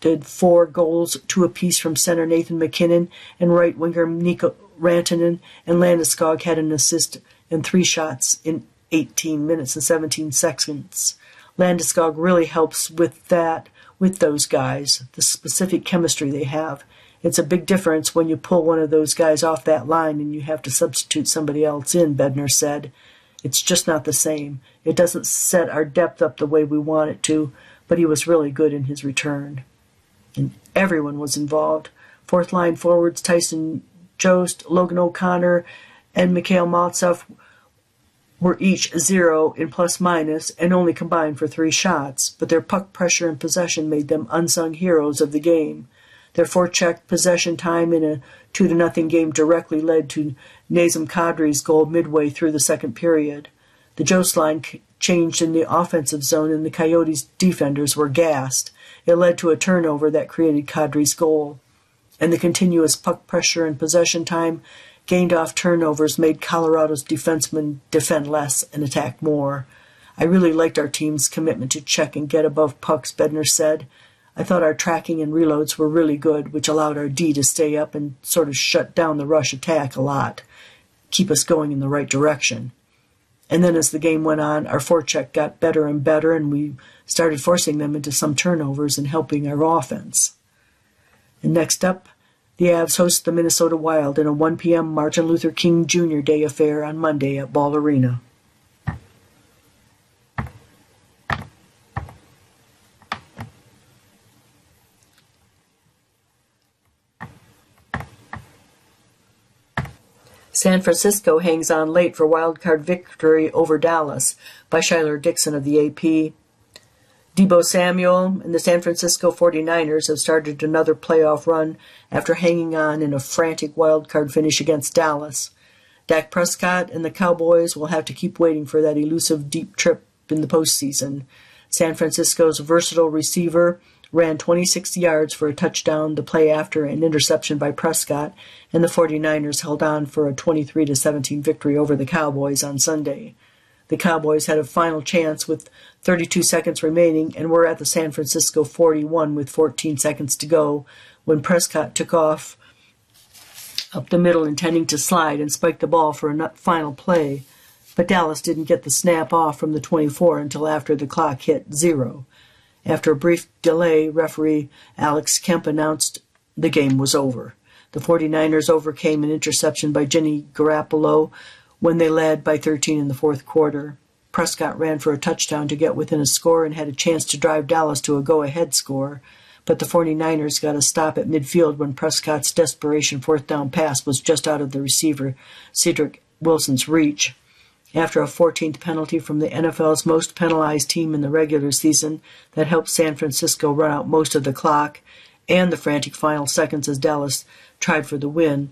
4 goals, 2 apiece from center Nathan MacKinnon and right winger Mikko Rantanen, and Landeskog had an assist and 3 shots in 18 minutes and 17 seconds. Landeskog really helps with that, with those guys, the specific chemistry they have. It's a big difference when you pull one of those guys off that line and you have to substitute somebody else in, Bednar said. It's just not the same. It doesn't set our depth up the way we want it to, but he was really good in his return. And everyone was involved. Fourth line forwards Tyson Jost, Logan O'Connor, and Mikhail Maltsev were each 0 in plus-minus and only combined for 3 shots, but their puck pressure and possession made them unsung heroes of the game. Their forecheck possession time in a 2-0 game directly led to Nazem Kadri's goal midway through the second period. The Jost line changed in the offensive zone and the Coyotes' defenders were gassed. It led to a turnover that created Kadri's goal. And the continuous puck pressure and possession time gained off turnovers made Colorado's defensemen defend less and attack more. I really liked our team's commitment to check and get above pucks, Bednar said. I thought our tracking and reloads were really good, which allowed our D to stay up and sort of shut down the rush attack a lot, keep us going in the right direction. And then as the game went on, our forecheck got better and better, and we started forcing them into some turnovers and helping our offense. And next up, the Avs host the Minnesota Wild in a 1 p.m. Martin Luther King Jr. Day affair on Monday at Ball Arena. San Francisco hangs on late for wildcard victory over Dallas by Shyler Dixon of the AP. Deebo Samuel and the San Francisco 49ers have started another playoff run after hanging on in a frantic wildcard finish against Dallas. Dak Prescott and the Cowboys will have to keep waiting for that elusive deep trip in the postseason. San Francisco's versatile receiver ran 26 yards for a touchdown the play after an interception by Prescott, and the 49ers held on for a 23-17 victory over the Cowboys on Sunday. The Cowboys had a final chance with 32 seconds remaining and were at the San Francisco 41 with 14 seconds to go when Prescott took off up the middle intending to slide and spike the ball for a final play, but Dallas didn't get the snap off from the 24 until after the clock hit 0. After a brief delay, referee Alex Kemp announced the game was over. The 49ers overcame an interception by Jimmy Garoppolo when they led by 13 in the fourth quarter. Prescott ran for a touchdown to get within a score and had a chance to drive Dallas to a go-ahead score, but the 49ers got a stop at midfield when Prescott's desperation fourth down pass was just out of the receiver, Cedric Wilson's reach. After a 14th penalty from the NFL's most penalized team in the regular season that helped San Francisco run out most of the clock, and the frantic final seconds as Dallas tried for the win,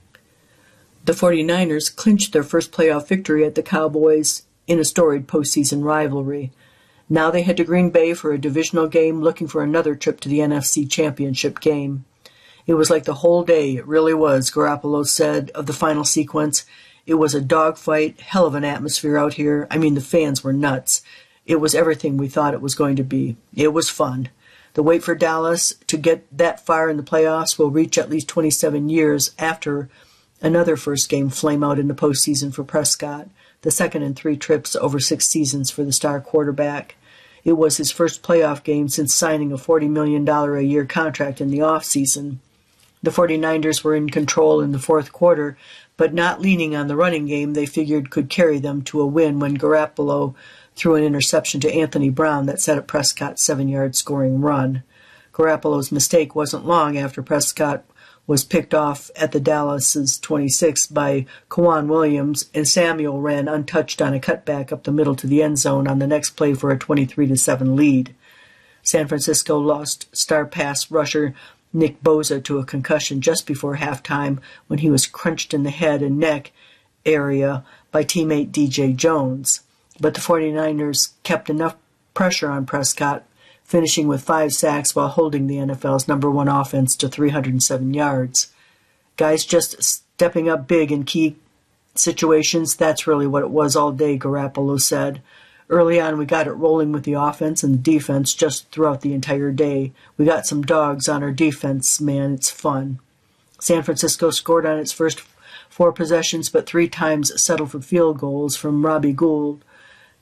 the 49ers clinched their first playoff victory at the Cowboys in a storied postseason rivalry. Now they head to Green Bay for a divisional game, looking for another trip to the NFC Championship game. It was like the whole day, it really was, Garoppolo said of the final sequence. It was a dogfight, hell of an atmosphere out here. I mean, the fans were nuts. It was everything we thought it was going to be. It was fun. The wait for Dallas to get that far in the playoffs will reach at least 27 years after another first game flame out in the postseason for Prescott, the second in 3 trips over 6 seasons for the star quarterback. It was his first playoff game since signing a $40 million a year contract in the offseason. The 49ers were in control in the fourth quarter, but not leaning on the running game they figured could carry them to a win when Garoppolo threw an interception to Anthony Brown that set up Prescott's 7-yard scoring run. Garoppolo's mistake wasn't long after Prescott was picked off at the Dallas's 26 by Kwan Williams, and Samuel ran untouched on a cutback up the middle to the end zone on the next play for a 23-7 lead. San Francisco lost star pass rusher Nick Bosa to a concussion just before halftime when he was crunched in the head and neck area by teammate DJ Jones. But the 49ers kept enough pressure on Prescott, finishing with 5 sacks while holding the NFL's #1 offense to 307 yards. Guys just stepping up big in key situations, that's really what it was all day, Garoppolo said. Early on, we got it rolling with the offense and the defense just throughout the entire day. We got some dogs on our defense, man. It's fun. San Francisco scored on its first 4 possessions, but 3 times settled for field goals from Robbie Gould,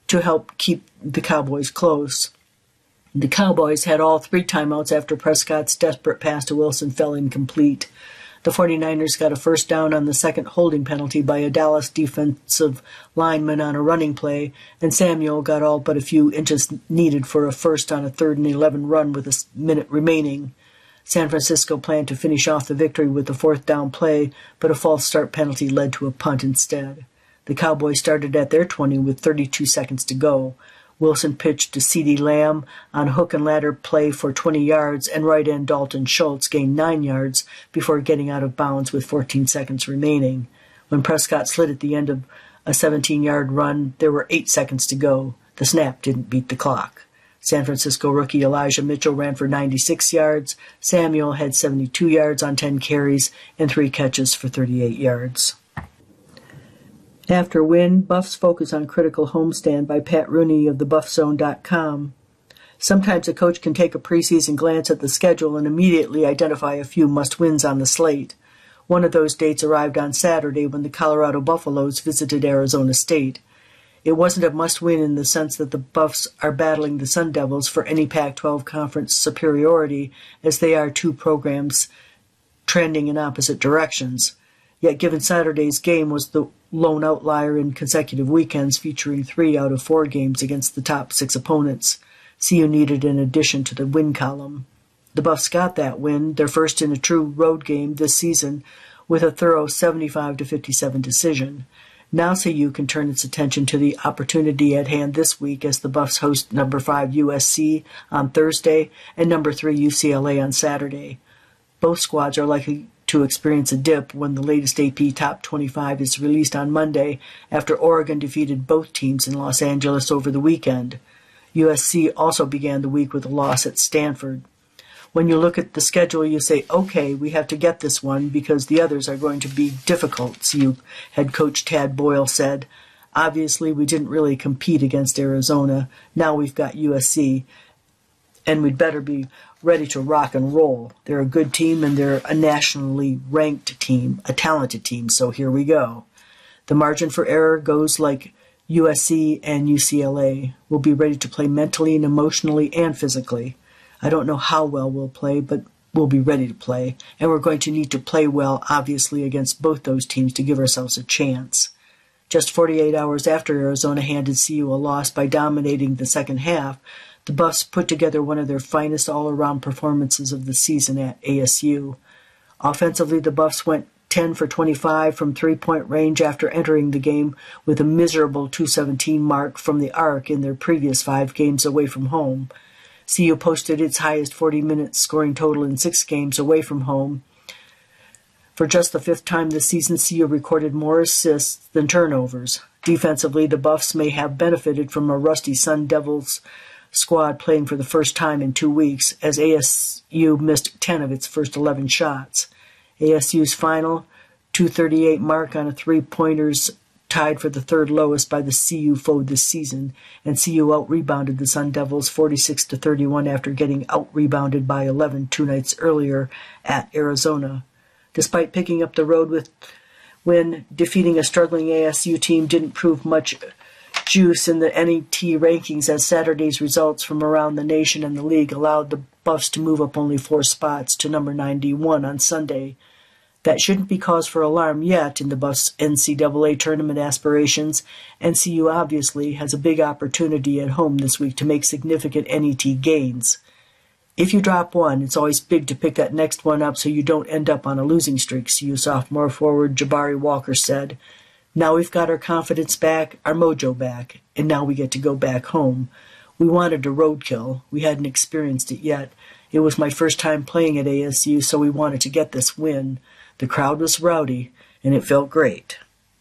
to help keep the Cowboys close. The Cowboys had all 3 timeouts after Prescott's desperate pass to Wilson fell incomplete. The 49ers got a first down on the second holding penalty by a Dallas defensive lineman on a running play, and Samuel got all but a few inches needed for a first on a 3rd and 11 run with a minute remaining. San Francisco planned to finish off the victory with a 4th down play, but a false start penalty led to a punt instead. The Cowboys started at their 20 with 32 seconds to go. Wilson pitched to CeeDee Lamb on a hook and ladder play for 20 yards, and right end Dalton Schultz gained 9 yards before getting out of bounds with 14 seconds remaining. When Prescott slid at the end of a 17-yard run, there were 8 seconds to go. The snap didn't beat the clock. San Francisco rookie Elijah Mitchell ran for 96 yards. Samuel had 72 yards on 10 carries and 3 catches for 38 yards. After a win, Buffs focus on critical homestand by Pat Rooney of thebuffzone.com. Sometimes a coach can take a preseason glance at the schedule and immediately identify a few must-wins on the slate. One of those dates arrived on Saturday when the Colorado Buffaloes visited Arizona State. It wasn't a must-win in the sense that the Buffs are battling the Sun Devils for any Pac-12 conference superiority, as they are 2 programs trending in opposite directions. Yet given Saturday's game was the lone outlier in consecutive weekends featuring 3 out of 4 games against the top 6 opponents, CU needed an addition to the win column. The Buffs got that win, their first in a true road game this season, with a thorough 75-57 decision. Now CU can turn its attention to the opportunity at hand this week as the Buffs host number 5 USC on Thursday and number 3 UCLA on Saturday. Both squads are likely to experience a dip when the latest AP Top 25 is released on Monday after Oregon defeated both teams in Los Angeles over the weekend. USC also began the week with a loss at Stanford. When you look at the schedule, you say, okay, we have to get this one because the others are going to be difficult, CU head coach Tad Boyle said. Obviously, we didn't really compete against Arizona. Now we've got USC, and we'd better be ready to rock and roll. They're a good team, and they're a nationally ranked team, a talented team, so here we go. The margin for error goes like USC and UCLA. We'll be ready to play mentally and emotionally and physically. I don't know how well we'll play, but we'll be ready to play, and we're going to need to play well, obviously, against both those teams to give ourselves a chance. Just 48 hours after Arizona handed CU a loss by dominating the second half, the Buffs put together one of their finest all-around performances of the season at ASU. Offensively, the Buffs went 10 for 25 from three-point range after entering the game with a miserable .217 mark from the arc in their previous 5 games away from home. CU posted its highest 40-minute scoring total in 6 games away from home. For just the 5th time this season, CU recorded more assists than turnovers. Defensively, the Buffs may have benefited from a rusty Sun Devils squad playing for the first time in 2 weeks, as ASU missed 10 of its first 11 shots. ASU's final .238 mark on a three-pointers tied for the 3rd lowest by the CU foe this season, and CU out-rebounded the Sun Devils 46-31 after getting out-rebounded by 11 2 nights earlier at Arizona. Despite picking up the road when defeating a struggling ASU team didn't prove much juice in the NET rankings, as Saturday's results from around the nation and the league allowed the Buffs to move up only 4 spots to number 91 on Sunday. That shouldn't be cause for alarm yet in the Buffs' NCAA tournament aspirations, and CU obviously has a big opportunity at home this week to make significant NET gains. If you drop one, it's always big to pick that next one up so you don't end up on a losing streak, CU sophomore forward Jabari Walker said. Now we've got our confidence back, our mojo back, and now we get to go back home. We wanted a roadkill. We hadn't experienced it yet. It was my first time playing at ASU, so we wanted to get this win. The crowd was rowdy, and it felt great.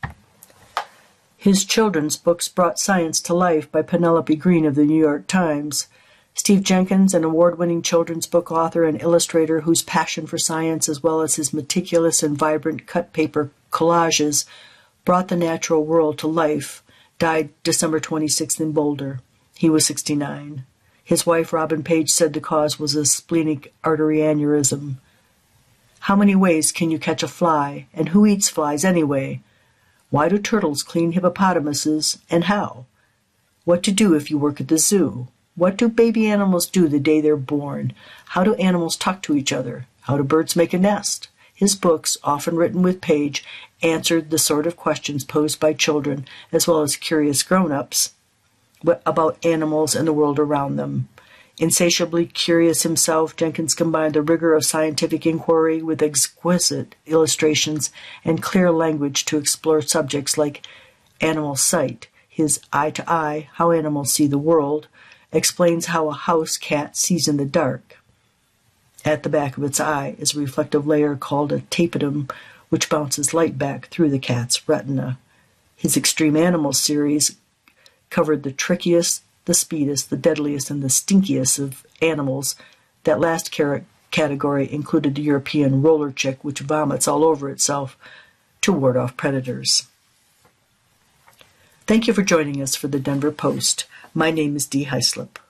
His children's books brought science to life by Penelope Green of the New York Times. Steve Jenkins, an award-winning children's book author and illustrator whose passion for science as well as his meticulous and vibrant cut paper collages brought the natural world to life, died December 26th in Boulder. He was 69. His wife, Robin Page, said the cause was a splenic artery aneurysm. How many ways can you catch a fly, and who eats flies anyway? Why do turtles clean hippopotamuses, and how? What to do if you work at the zoo. What do baby animals do the day they're born? How do animals talk to each other? How do birds make a nest? His books, often written with Page, answered the sort of questions posed by children as well as curious grown-ups about animals and the world around them. Insatiably curious himself, Jenkins combined the rigor of scientific inquiry with exquisite illustrations and clear language to explore subjects like animal sight. His Eye to Eye, How Animals See the World, explains how a house cat sees in the dark. At the back of its eye is a reflective layer called a tapetum, which bounces light back through the cat's retina. His Extreme Animals series covered the trickiest, the speediest, the deadliest, and the stinkiest of animals. That last category included the European roller chick, which vomits all over itself to ward off predators. Thank you for joining us for the Denver Post. My name is Dee Hyslop.